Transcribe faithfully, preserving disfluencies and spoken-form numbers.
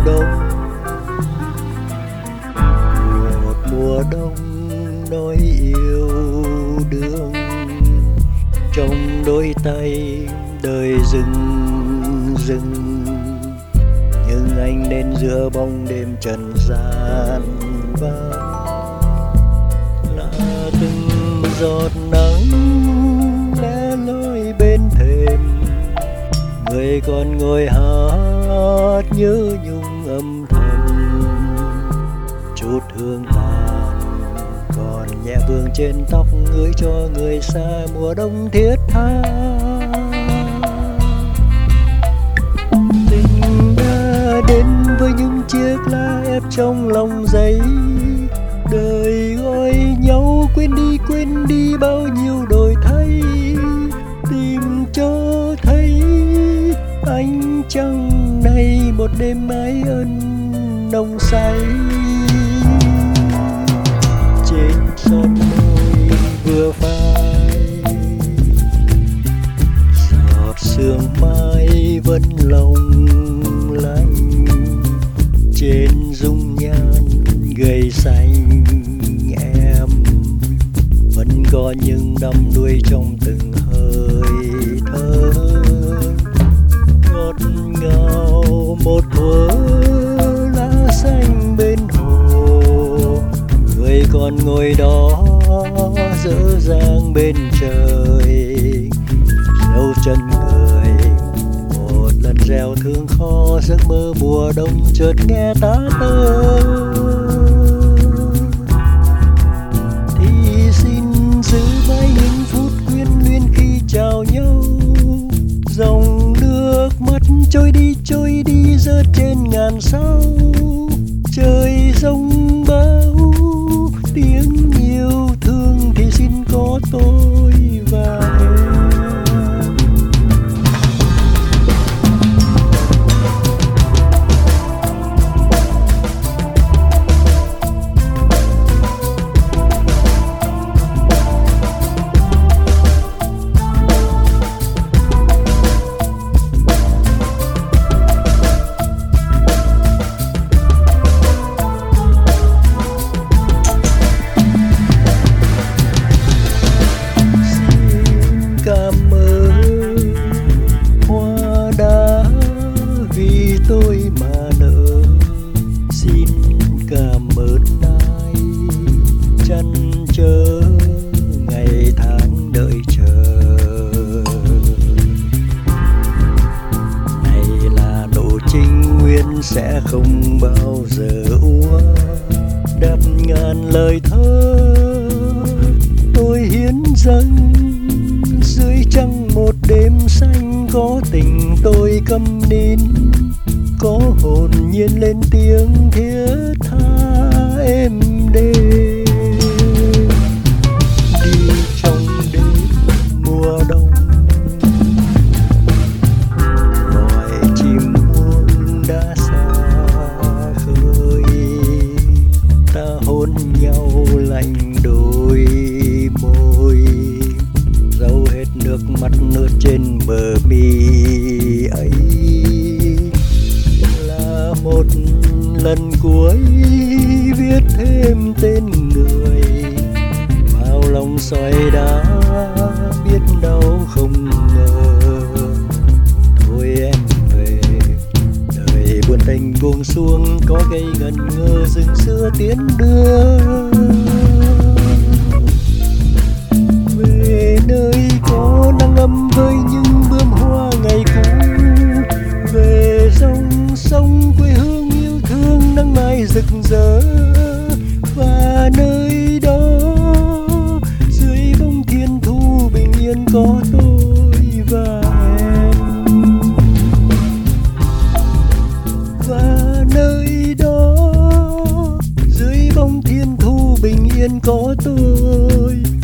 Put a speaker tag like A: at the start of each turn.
A: đông, một mùa đông nói yêu đương, trong đôi tay đời rừng rừng. Nhưng anh đến giữa bóng đêm trần gian vắng, là từng giọt nắng lẻ loi bên thềm, người còn ngồi hát nhớ nhung âm thầm. Chút hương tàn còn nhẹ vương trên tóc, gửi cho người xa mùa đông thiết tha. Tình đã đến với những chiếc lá ép trong lòng giấy, đời gọi nhau quên đi quên đi bao nhiêu đổi thay. Tìm cho thấy ánh trăng này một đêm mái ân nồng say. Trên son môi vừa phai, giọt sương mai vẫn long lanh. Trên dung nhan gầy xanh em vẫn có những đắm đuôi trong từng hơi thở. Ngọt ngào một thuở lá xanh bên hồ, người còn ngồi đó dở dang bên trời. Dấu chân người một lần reo thương khó, giấc mơ mùa đông chợt nghe tá tơ. Thì xin giữ mãi những phút quyến luyến khi chào nhau. Dòng nước mắt trôi đi trôi đi rớt trên ngàn sao. Trời rông bão tiếng yêu thương thì xin có tôi và em. Tôi mà nỡ xin cảm ơn ai chăn trở ngày tháng đợi chờ. Này là độ trinh nguyên sẽ không bao giờ úa, đập ngàn lời thơ tôi hiến dâng. Dưới trăng một đêm xanh có tình tôi câm nín, có hồn nhiên lên tiếng thiết tha êm đềm. Đi trong đêm mùa đông, gọi chim muông đã xa khơi. Ta hôn nhau lạnh đôi môi, dấu hết nước mắt nước trên bờ mi ấy. Một lần cuối viết thêm tên người vào lòng sỏi đá, biết đâu không ngờ. Thôi em về, đời buồn tênh buông xuống, có cây ngần ngơ rừng xưa tiến đưa. Về nơi có nắng ấm với những bướm hoa ngày cũ, về dòng sông quê hương yêu thương nắng mai rực rỡ. Và nơi đó dưới bóng thiên thu bình yên có tôi và em. Và nơi đó dưới bóng thiên thu bình yên có tôi